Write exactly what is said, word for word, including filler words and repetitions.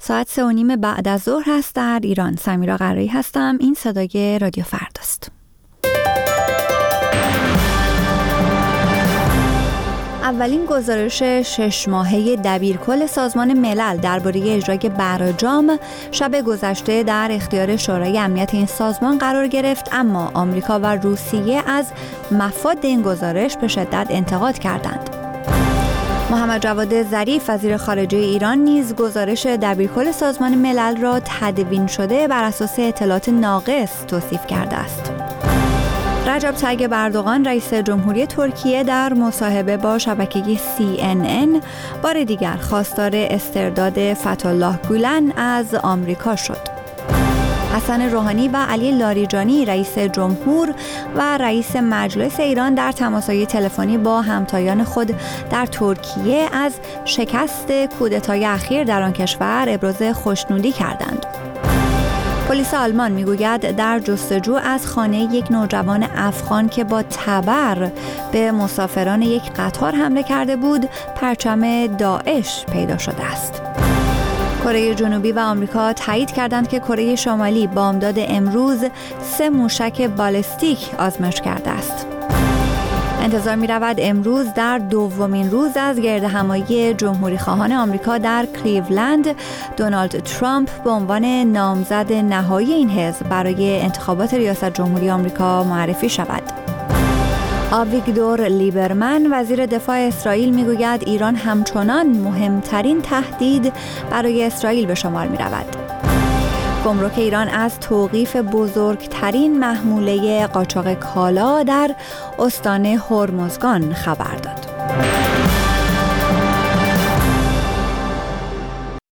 ساعت سه و نیم بعد از ظهر هست در ایران. سمیرا قرایی هستم. این صدای رادیو فرداست. اولین گزارش شش ماهه دبیرکل سازمان ملل درباره اجرای برجام شب گذشته در اختیار شورای امنیت این سازمان قرار گرفت، اما آمریکا و روسیه از مفاد این گزارش به شدت انتقاد کردند. محمد جواد ظریف وزیر خارجه ایران نیز گزارش دبیرکل سازمان ملل را تدوین شده بر اساس اطلاعات ناقص توصیف کرده است. رجب طیب اردوغان رئیس جمهوری ترکیه در مصاحبه با شبکه سی ان ان بار دیگر خواستار استرداد فتح‌الله گولن از آمریکا شد. حسن روحانی و علی لاریجانی رئیس جمهور و رئیس مجلس ایران در تماس‌های تلفنی با همتایان خود در ترکیه از شکست کودتای اخیر در آن کشور ابراز خوشنودی کردند. پلیس آلمان میگوید در جستجو از خانه یک نوجوان افغان که با تبر به مسافران یک قطار حمله کرده بود، پرچم داعش پیدا شده است. کره جنوبی و آمریکا تایید کردند که کره شمالی بامداد امروز سه موشک بالستیک آزمایش کرده است. انتظار می رود امروز در دومین روز از گردهمایی جمهوری خواهان آمریکا در کلیولند دونالد ترامپ به عنوان نامزد نهایی این حزب برای انتخابات ریاست جمهوری آمریکا معرفی شود. آویگدور لیبرمن وزیر دفاع اسرائیل میگوید ایران همچنان مهمترین تهدید برای اسرائیل به شمار می رود. گمرک ایران از توقیف بزرگترین محموله قاچاق کالا در استان هرمزگان خبر داد.